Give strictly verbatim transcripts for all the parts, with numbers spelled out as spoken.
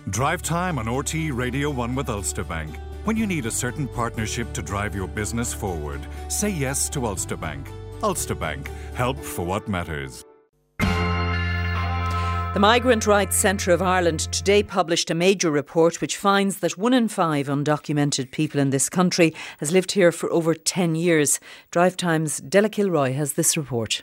Drive time on R T É Radio one with Ulster Bank. When you need a certain partnership to drive your business forward, say yes to Ulster Bank. Ulster Bank. Help for what matters. The Migrant Rights Centre of Ireland today published a major report which finds that one in five undocumented people in this country has lived here for over ten years. Drive Time's Della Kilroy has this report.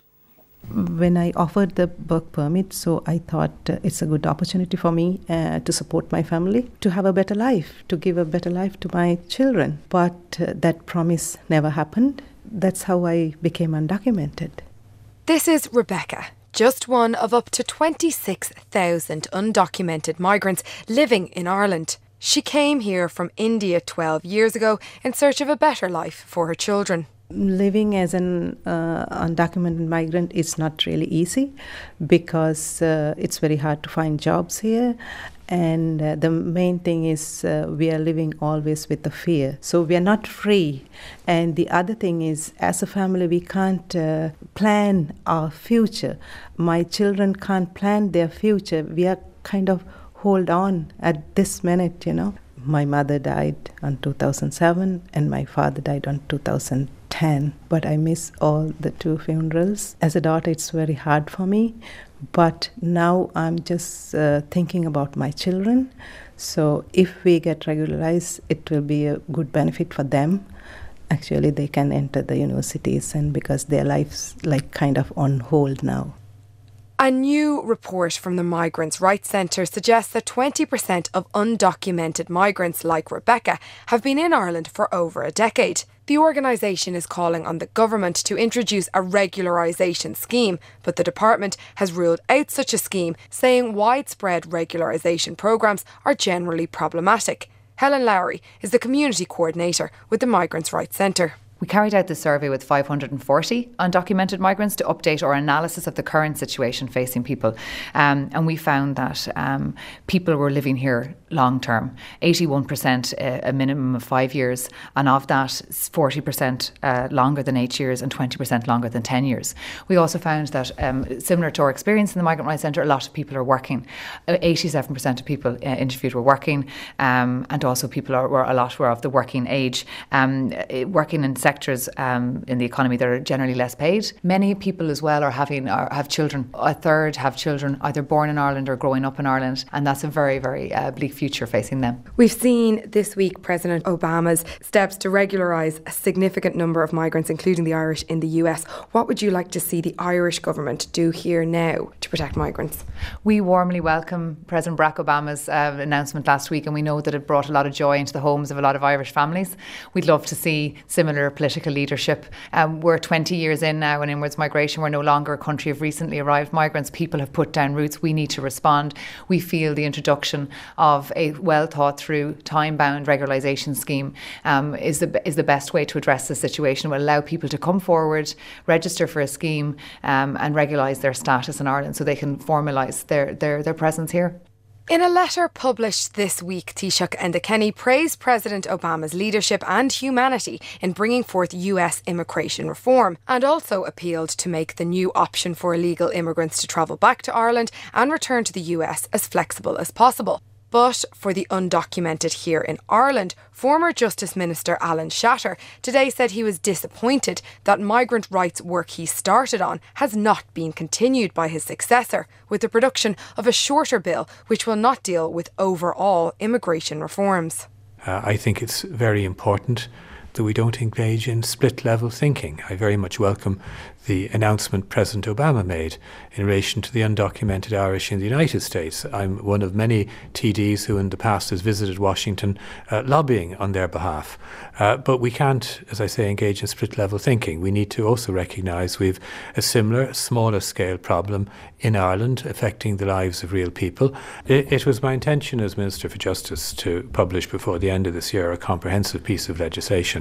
When I offered the work permit, so I thought uh, it's a good opportunity for me uh, to support my family, to have a better life, to give a better life to my children. But uh, that promise never happened. That's how I became undocumented. This is Rebecca, just one of up to twenty-six thousand undocumented migrants living in Ireland. She came here from India twelve years ago in search of a better life for her children. Living as an uh, undocumented migrant is not really easy because uh, it's very hard to find jobs here. And uh, the main thing is uh, we are living always with the fear. So we are not free. And the other thing is, as a family, we can't uh, plan our future. My children can't plan their future. We are kind of hold on at this minute, you know. My mother died on two thousand seven and my father died on two thousand ten. But I miss all the two funerals. As a daughter, it's very hard for me. But now I'm just uh, thinking about my children. So if we get regularized, it will be a good benefit for them. Actually, they can enter the universities, and because their lives like kind of on hold now. A new report from the Migrants' Rights Centre suggests that twenty percent of undocumented migrants like Rebecca have been in Ireland for over a decade. The organisation is calling on the government to introduce a regularisation scheme, but the department has ruled out such a scheme, saying widespread regularisation programmes are generally problematic. Helen Lowry is the community coordinator with the Migrants' Rights Centre. We carried out the survey with five hundred forty undocumented migrants to update our analysis of the current situation facing people. Um, and we found that um, people were living here long term, eighty-one percent uh, a minimum of five years. And of that, forty percent uh, longer than eight years and twenty percent longer than ten years. We also found that, um, similar to our experience in the Migrant Rights Centre, a lot of people are working. Uh, eighty-seven percent of people uh, interviewed were working. Um, and also people are, were a lot were of the working age, um, working in sectors um, in the economy that are generally less paid. Many people as well are having are, have children. A third have children either born in Ireland or growing up in Ireland, and that's a very, very uh, bleak future facing them. We've seen this week President Obama's steps to regularise a significant number of migrants, including the Irish, in the U S. What would you like to see the Irish government do here now to protect migrants? We warmly welcome President Barack Obama's uh, announcement last week, and we know that it brought a lot of joy into the homes of a lot of Irish families. We'd love to see similar political leadership. Um, we're twenty years in now in inwards migration. We're no longer a country of recently arrived migrants. People have put down roots. We need to respond. We feel the introduction of a well thought through, time bound regularisation scheme um, is the is the best way to address the situation. It will allow people to come forward, register for a scheme um, and regularise their status in Ireland so they can formalise their, their, their presence here. In a letter published this week, Taoiseach Enda Kenny praised President Obama's leadership and humanity in bringing forth U S immigration reform, and also appealed to make the new option for illegal immigrants to travel back to Ireland and return to the U S as flexible as possible. But for the undocumented here in Ireland, former Justice Minister Alan Shatter today said he was disappointed that migrant rights work he started on has not been continued by his successor, with the production of a shorter bill which will not deal with overall immigration reforms. Uh, I think it's very important that we don't engage in split-level thinking. I very much welcome the announcement President Obama made in relation to the undocumented Irish in the United States. I'm one of many T Ds who in the past has visited Washington uh, lobbying on their behalf. Uh, but we can't, as I say, engage in split-level thinking. We need to also recognise we've a similar, smaller scale problem in Ireland affecting the lives of real people. It, it was my intention as Minister for Justice to publish before the end of this year a comprehensive piece of legislation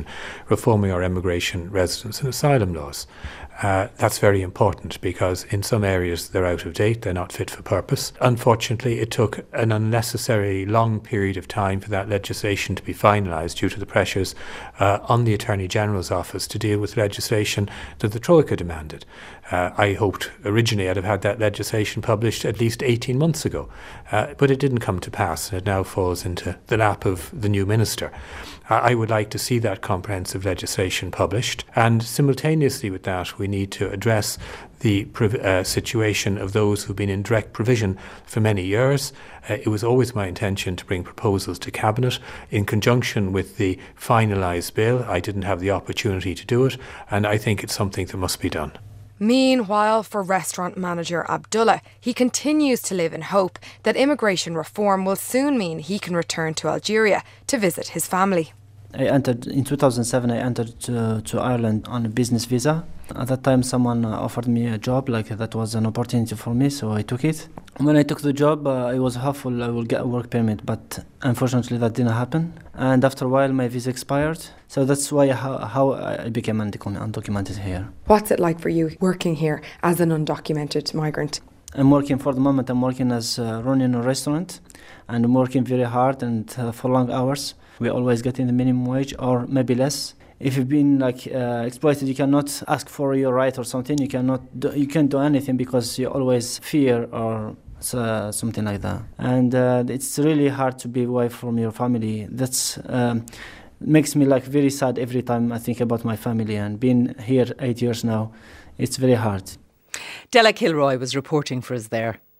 legislation reforming our immigration, residence and asylum laws. Uh, that's very important because in some areas they're out of date, they're not fit for purpose. Unfortunately, it took an unnecessarily long period of time for that legislation to be finalised due to the pressures uh, on the Attorney General's office to deal with legislation that the Troika demanded. Uh, I hoped originally I'd have had that legislation published at least eighteen months ago, uh, but it didn't come to pass, and it now falls into the lap of the new minister. Uh, I would like to see that comprehensive legislation published, and simultaneously with that we need to address the uh, situation of those who've been in direct provision for many years. Uh, it was always my intention to bring proposals to Cabinet in conjunction with the finalised bill. I didn't have the opportunity to do it, and I think it's something that must be done. Meanwhile, for restaurant manager Abdullah, he continues to live in hope that immigration reform will soon mean he can return to Algeria to visit his family. I entered in two thousand seven. I entered to, to Ireland on a business visa. At that time, someone offered me a job, like that was an opportunity for me, so I took it. When I took the job, uh, I was hopeful I will get a work permit, but unfortunately that didn't happen. And after a while, my visa expired. So that's why how, how I became undocumented here. What's it like for you working here as an undocumented migrant? I'm working for the moment. I'm working as uh, running a restaurant, and I'm working very hard and uh, for long hours. We always get in the minimum wage or maybe less. If you've been like uh, exploited, you cannot ask for your right or something. You cannot do, you can't do anything because you always fear or uh, something like that. And uh, it's really hard to be away from your family. That's um, makes me like very sad every time I think about my family. And being here eight years now, it's very hard. Della Kilroy was reporting for us there.